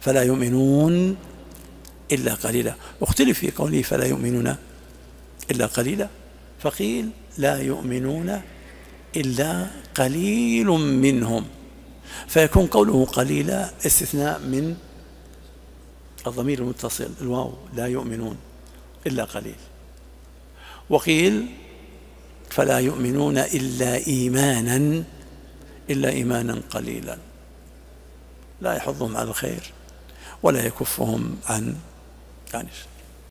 فلا يؤمنون إلا قليلا. واختلف في قوله فلا يؤمنون إلا قليلا، فقيل لا يؤمنون إلا قليل منهم، فيكون قوله قليلا استثناء من الضمير المتصل الواو، لا يؤمنون إلا قليل. وقيل فلا يؤمنون إلا إيمانا قليلا، لا يحضهم على الخير ولا يكفهم عن